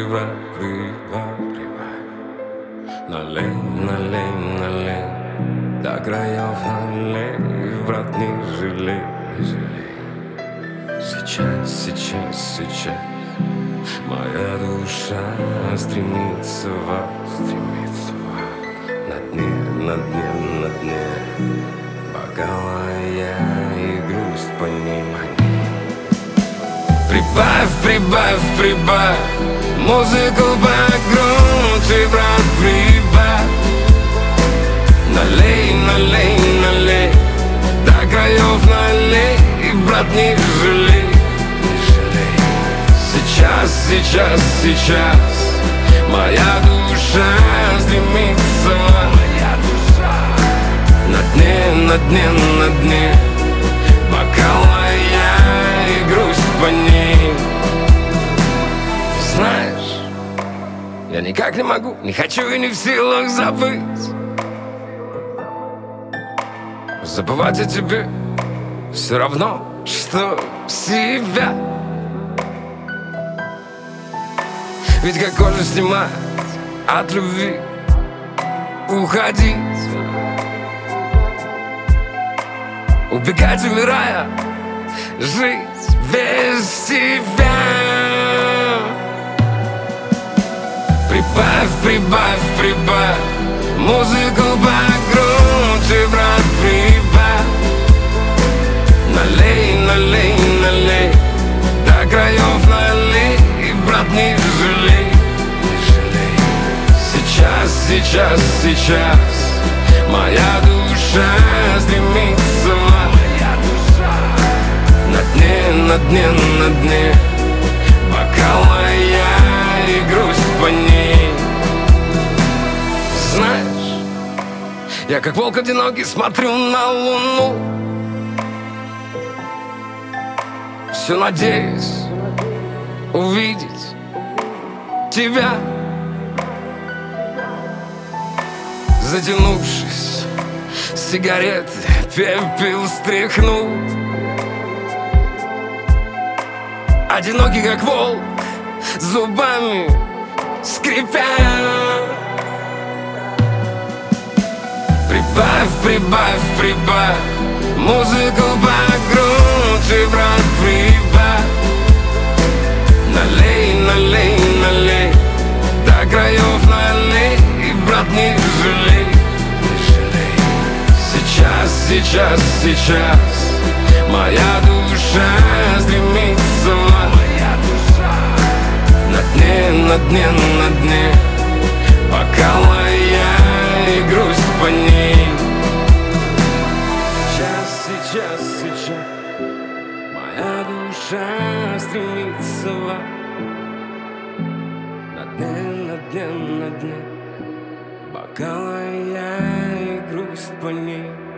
прибавь. Налей, налей, налей, до краев налей, брат, не жалей. Сейчас моя душа стремится в ад. На дне бокала я и грусть по ней. Прибавь музыку погромче, брат, прибавь. Налей, до краев налей, брат, не жалей. Сейчас моя душа стремится в ад. На дне бокала я и грусть по ней. Знаешь, я никак не могу, не хочу и не в силах забыть. Забывать о тебе все равно, что себя. Ведь как кожу снимать от любви, уходить, убегать, умирая, жить без тебя. Прибавь музыку погромче, брат, прибавь. Налей, до краев налей, брат, не жалей. Сейчас моя душа стремится в ад. На дне бокала я и грусть по ней. Знаешь, я как волк одинокий смотрю на луну, все надеюсь увидеть тебя. Затянувшись, сигареты пепел стряхнул. Одинокий как волк, зубами скрипя. Прибавь музыку погромче, брат, прибавь. Налей, до краев налей, брат, не жалей. Сейчас моя душа стремится в ад. На дне бокала я и грусть по ней. Сейчас моя душа стремится в ад. На дне бокала я и грусть по ней.